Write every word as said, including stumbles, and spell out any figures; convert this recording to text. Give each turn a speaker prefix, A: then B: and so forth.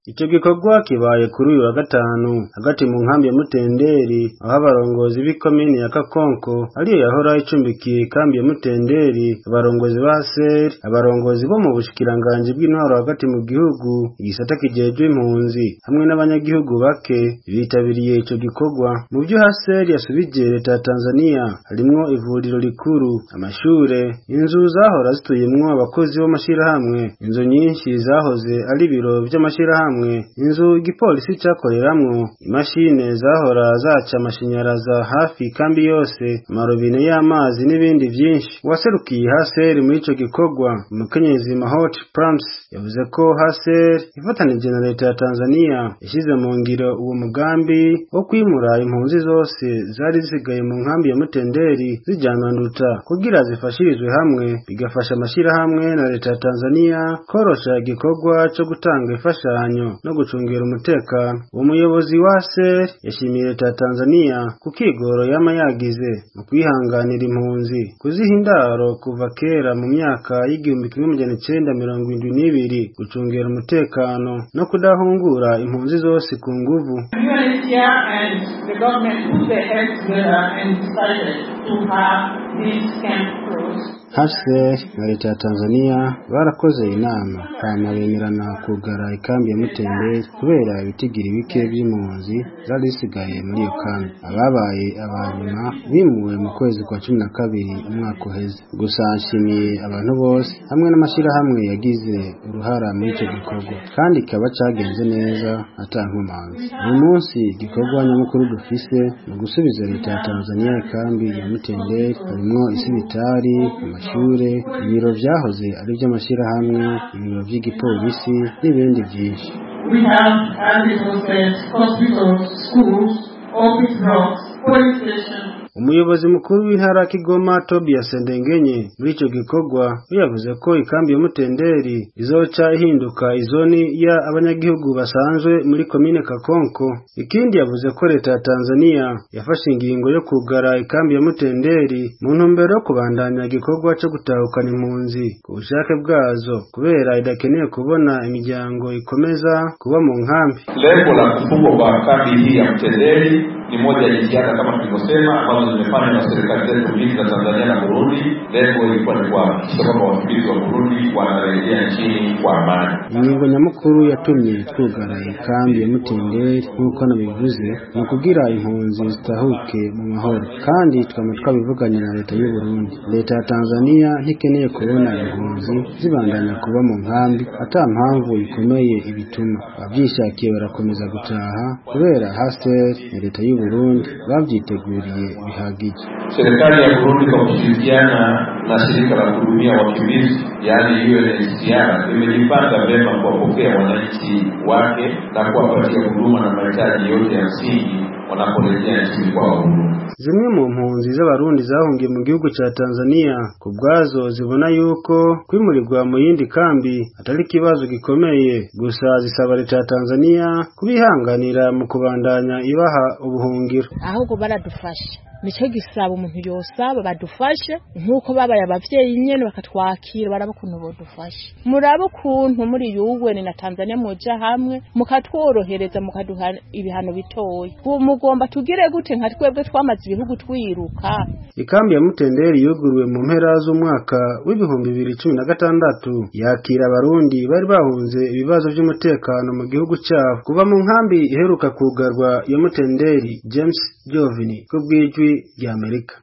A: Ico gikorwa kibaye kuri uyu wa gatanu hagati mu nkambi ya Mutenderi, aho abarongozi b'ikomine ya Kakonko ariyo yahora icumbikiye kambi ya Mutenderi, abarongozi ba H C R, abarongozi bo mu bushikiranganji bw'intwaro hagati mu gihugu, igisata kijejwe impunzi hamwe n'abanyagihugu bake bitabiriye ico gikorwa. Mu byo H C R yasubije leta ya Tanzania harimwo ivuriro rikuru, amashure, inzu zahora zituyemwo abakozi b'amashirahamwe, inzu nyinshi zahoze ari biro vy'amashirahamwe, inzu igipolisi cakoreramwo, imashine zahora zaca amashanyaraza hafi kambi yose, amarobine y'amazi n'ibindi vyinshi. Uwaserukiye H C R muri ico gikorwa, umukenyezi Mahot Prams, yavuze ko H C R ifatanije na leta ya Tanzania yashize mu ngiro uwo mugambi wo kwimura impunzi zose zari zisigaye mu nkambi ya Mutenderi zijanwa Nduta kugira zifashirizwe hamwe, bigafasha amashirahamwe na leta ya Tanzania korosha igikorwa co gutanga ifashanyo no gucungera umutekano. Umuyobozi wa H C R yashimiye leta ya Tanzania kukigoro yama yagize mu kwihanganira impunzi, kuziha indaro kuva kera mu myaka y'igihumbi kimwe amajana icenda mirongo indwi n'ibiri, gucungera umutekano no kudahungura impunzi zose ku nguvu. H C R na leta ya Tanzania barakoze inama hama bemerana kugara ikambi ya Mutenderi kubera ibitigiri bike by'impunzi zari zisigaye muri iyo kambi. Ababaye abanyuma bimuwe mu kwezi kwa cumi na kabiri umwaka uheze. Gusa nshimiye abantu bose hamwe n'amashirahamwe yagize uruhara muri ico gikorwa, kandi kaba cagenze neza atankomanzi. Uyu munsi igikorwa nyamukuru dufise mu gusubiza leta ya Tanzania ikambi ya Mutenderi harimwo isibitari, amashure, ibiro vyahoze ari vy'amashirahamwe, ibiro vy'igipolisi n'ibindi vyinshi.
B: We have agriculture, hospitals, schools, office blocks, police stations.
A: Umuyobozi mukuru w'intara Kigoma Tobias Ndengenye muri ico gikorwa yavuze ko ikambi ya Mutenderi izoca ihinduka izoni ya abanyagihugu basanzwe muri komine Kakonko. Ikindi yavuze ko leta ya Tanzania yafashe ingingo yo kugara ikambi ya Mutenderi mu ntumbero yo kubandanya igikorwa cyo gutahukana impunzi ku bushake bwazo, kubera idakeneye kubona imiryango ikomeza kuba mu nkambi.
C: Lengo la kufungwa kwa kambi hii ya Mutenderi ni moja ya jitihada kama tulivyosema ambazo zimefanywa na serikali zetu mbili za Tanzania na Burundi. Lengo ilikuwa ni kuhakikisha kwamba wakimbizi wa Burundi wanarejea nchini kwa amani.
A: Ingingo nyamukuru yatumye twugara ikambi ya Mutenderi nk'uko nabivuze ni kugira impunzi zitahuke mu mahoro, kandi twama twabivuganye na leta y'u Burundi. Leta ya Tanzania ntikeneye kubona impunzi zibandanya kuba mu nkambi ata mpamvu ikomeye ibituma. Abavyishakiye barakomeza gutaha kubera H C R na leta y'u Burundi bavyiteguriye bihagije.
C: Serikali ya Burundi kwa kushirikiana na shirika la kuhudumia wakimbizi yaani U N H C R imejipanga vyema kuwapokea wananchi wake na kuwapatia huduma na mahitaji yote ya msingi wanaporejea nchini kwao.
A: Zimwe mu mpunzi z'abarundi zahungiye mu gihugu ca Tanzania ku bwazo zibona yuko kwimurirwa mu yindi kambi atari kibazo gikomeye, gusa zisaba leta ya Tanzania kubihanganira mu kubandanya ibaha ubuhungiro.
D: Ahubwo baradufasha, nico gisaba umuntu yosaba badufashe nkuko babaye abavyeyi nyene bakatwakira, baraba kuntu bodufasha. Muraba kuntu muri U N na Tanzania moja hamwe mukatworohereza mukaduha ibihano bitoyi. Ubu mugomba tugire gute nka twebwe twamaze ibihugu twiruka.
A: Ikambi ya Mutenderi yuguruwe mu mpera z'umwaka w'ibihumbi bibiri cumi na gatandatu, yakira abarundi bari bahunze ibibazo by'umutekano mu gihugu cyabo. Kuva mu nkambi iheruka kugarwa ya Mutenderi, James Jovini kubw'ijwi ry'Amerika.